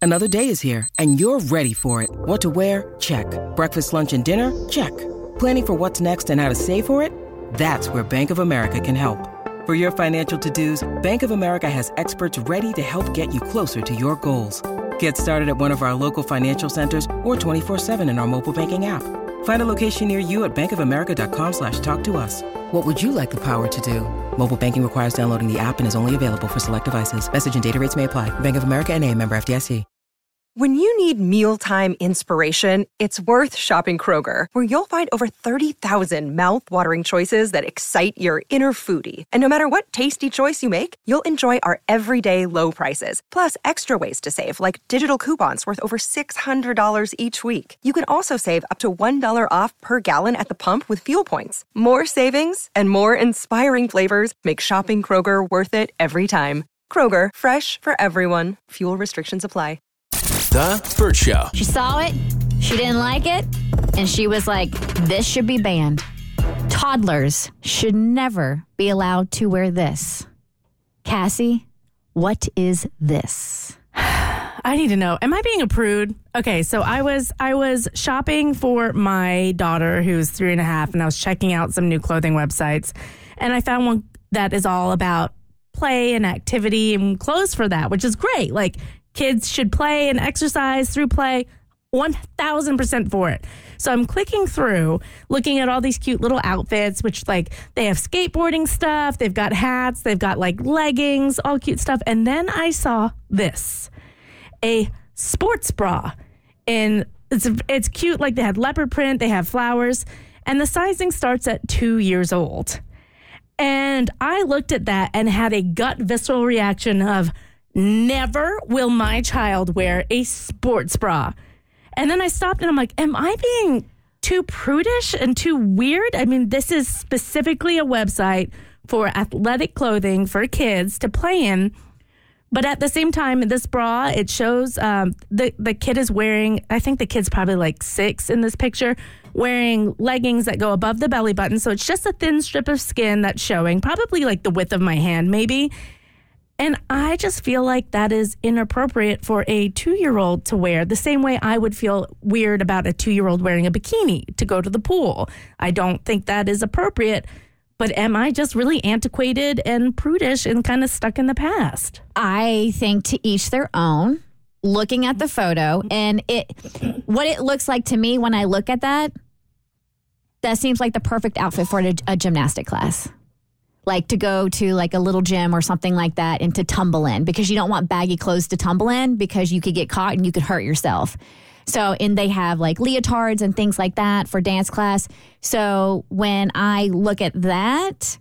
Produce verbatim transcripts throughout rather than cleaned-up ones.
Another day is here, and you're ready for it. What to wear? Check. Breakfast, lunch, and dinner? Check. Planning for what's next and how to save for it? That's where Bank of America can help. For your financial to-dos, Bank of America has experts ready to help get you closer to your goals. Get started at one of our local financial centers or twenty-four seven in our mobile banking app. Find a location near you at bankofamerica.com slash talk to us. What would you like the power to do? Mobile banking requires downloading the app and is only available for select devices. Message and data rates may apply. Bank of America N A, member F D I C. When you need mealtime inspiration, it's worth shopping Kroger, where you'll find over thirty thousand mouth-watering choices that excite your inner foodie. And no matter what tasty choice you make, you'll enjoy our everyday low prices, plus extra ways to save, like digital coupons worth over six hundred dollars each week. You can also save up to one dollar off per gallon at the pump with fuel points. More savings and more inspiring flavors make shopping Kroger worth it every time. Kroger, fresh for everyone. Fuel restrictions apply. The Burt Show. She saw it, she didn't like it, and she was like, this should be banned. Toddlers should never be allowed to wear this. Cassie, what is this? I need to know. Am I being a prude? Okay, so I was I was shopping for my daughter, who's three and a half, and I was checking out some new clothing websites, and I found one that is all about play and activity and clothes for that, which is great. Like, kids should play and exercise through play. one thousand percent for it. So I'm clicking through, looking at all these cute little outfits, which, like, they have skateboarding stuff, they've got hats, they've got, like, leggings, all cute stuff. And then I saw this, a sports bra. And it's, it's cute, like, they had leopard print, they have flowers, and the sizing starts at two years old. And I looked at that and had a gut visceral reaction of, never will my child wear a sports bra. And then I stopped and I'm like, am I being too prudish and too weird? I mean, this is specifically a website for athletic clothing for kids to play in. But at the same time, this bra, it shows um, the, the kid is wearing, I think the kid's probably like six in this picture, wearing leggings that go above the belly button. So it's just a thin strip of skin that's showing, probably like the width of my hand maybe. And I just feel like that is inappropriate for a two-year-old to wear, the same way I would feel weird about a two-year-old wearing a bikini to go to the pool. I don't think that is appropriate. But am I just really antiquated and prudish and kind of stuck in the past? I think to each their own. Looking at the photo, and it, what it looks like to me when I look at that, that seems like the perfect outfit for a, a gymnastic class. Like to go to like a little gym or something like that and to tumble in, because you don't want baggy clothes to tumble in because you could get caught and you could hurt yourself. So, and they have like leotards and things like that for dance class. So when I look at that,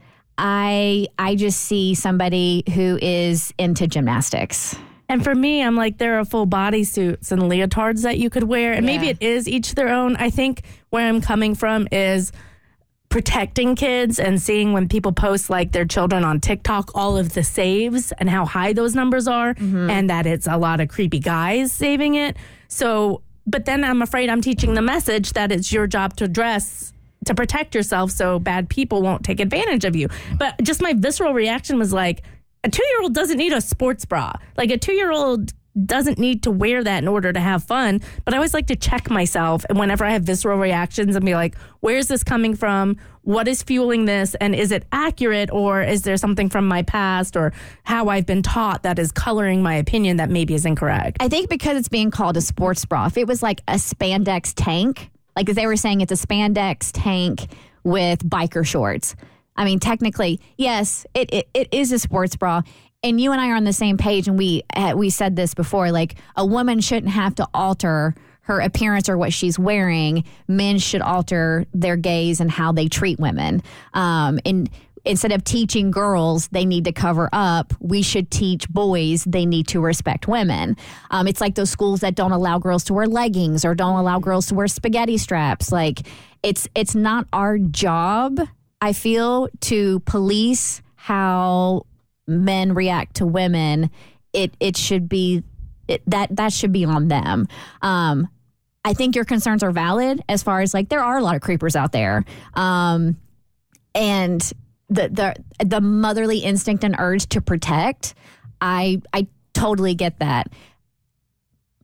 I I just see somebody who is into gymnastics. And for me, I'm like, there are full bodysuits and leotards that you could wear. And yeah. Maybe it is each their own. I think where I'm coming from is protecting kids and seeing when people post like their children on TikTok, all of the saves and how high those numbers are, mm-hmm. and that it's a lot of creepy guys saving it. So, but then I'm afraid I'm teaching the message that it's your job to dress to protect yourself so bad people won't take advantage of you. But just my visceral reaction was like, a two-year-old doesn't need a sports bra. Like a two-year-old doesn't need to wear that in order to have fun. But I always like to check myself, and whenever I have visceral reactions, and be like, where's this coming from? What is fueling this? And is it accurate, or is there something from my past or how I've been taught that is coloring my opinion that maybe is incorrect? I think because it's being called a sports bra. If it was like a spandex tank, like if they were saying it's a spandex tank with biker shorts, I mean, technically, yes, it, it, it is a sports bra. And you and I are on the same page, and we uh, we said this before, like a woman shouldn't have to alter her appearance or what she's wearing. Men should alter their gaze and how they treat women. Um, and instead of teaching girls they need to cover up, we should teach boys they need to respect women. Um, it's like those schools that don't allow girls to wear leggings or don't allow girls to wear spaghetti straps. Like it's it's not our job, I feel, to police how men react to women. It it should be it, that that should be on them. Um, I think your concerns are valid as far as like there are a lot of creepers out there, um, and the the the motherly instinct and urge to protect. I I totally get that.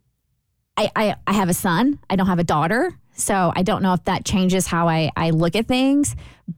I, I, I have a son. I don't have a daughter. So I don't know if that changes how I, I look at things.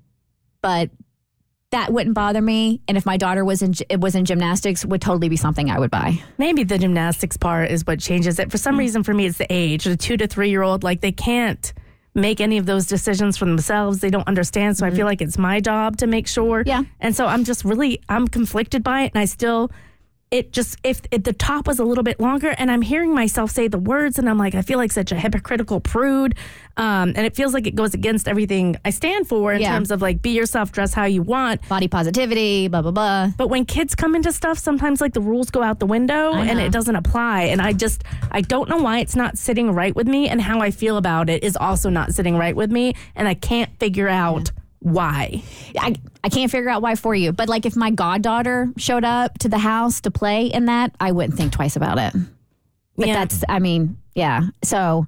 But that wouldn't bother me. And if my daughter was in it was in gymnastics, would totally be something I would buy. Maybe the gymnastics part is what changes it. For some reason, for me, it's the age. The two to three year old, like they can't make any of those decisions for themselves. They don't understand. So mm-hmm. I feel like it's my job to make sure. Yeah. And so I'm just really, I'm conflicted by it. And I still, it just, if, if the top was a little bit longer and I'm hearing myself say the words and I'm like, I feel like such a hypocritical prude. Um, and it feels like it goes against everything I stand for in yeah. terms of like, be yourself, dress how you want. Body positivity, blah, blah, blah. But when kids come into stuff, sometimes like the rules go out the window and it doesn't apply. And I just, I don't know why it's not sitting right with me, and how I feel about it is also not sitting right with me. And I can't figure out yeah. why. I, I can't figure out why for you. But like if my goddaughter showed up to the house to play in that, I wouldn't think twice about it. But yeah. that's, I mean, yeah. So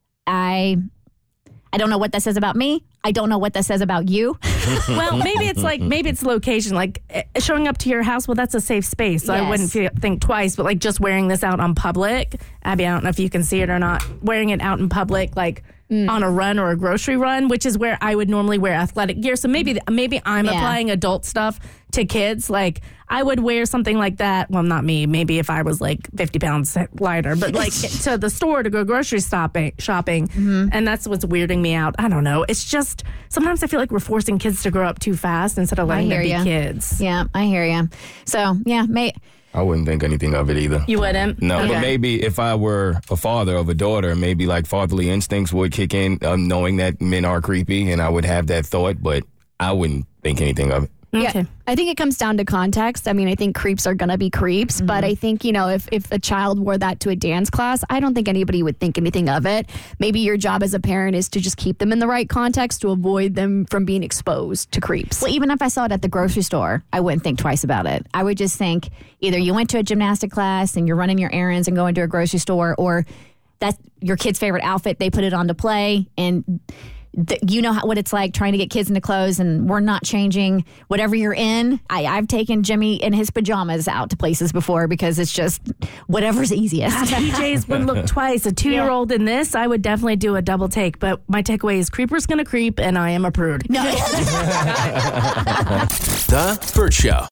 I... I don't know what that says about me. I don't know what that says about you. Well, maybe it's like, maybe it's location. Like showing up to your house, well, that's a safe space. So yes. I wouldn't feel, think twice. But like just wearing this out on public, Abby, I don't know if you can see it or not, wearing it out in public, like mm. on a run or a grocery run, which is where I would normally wear athletic gear. So maybe maybe I'm yeah. applying adult stuff to kids. Like I would wear something like that. Well, not me. Maybe if I was like fifty pounds lighter, but like to the store to go grocery shopping, shopping. Mm-hmm. And that's what's weirding me out. I don't know. It's just sometimes I feel like we're forcing kids to grow up too fast instead of letting them be ya. kids. Yeah, I hear you. So, yeah, may. I wouldn't think anything of it either. You wouldn't? No, okay. But maybe if I were a father of a daughter, maybe like fatherly instincts would kick in, um, knowing that men are creepy, and I would have that thought, but I wouldn't think anything of it. Okay. Yeah, I think it comes down to context. I mean, I think creeps are going to be creeps, mm-hmm. but I think, you know, if, if a child wore that to a dance class, I don't think anybody would think anything of it. Maybe your job as a parent is to just keep them in the right context to avoid them from being exposed to creeps. Well, even if I saw it at the grocery store, I wouldn't think twice about it. I would just think either you went to a gymnastic class and you're running your errands and going to a grocery store, or that's your kid's favorite outfit. They put it on to play, and The, you know how, what it's like trying to get kids into clothes, and we're not changing whatever you're in. I, I've taken Jimmy in his pajamas out to places before because it's just whatever's easiest. P Js would look twice. A two-year-old yeah. in this, I would definitely do a double take. But my takeaway is creeper's going to creep, and I am a prude. No. The Burt Show.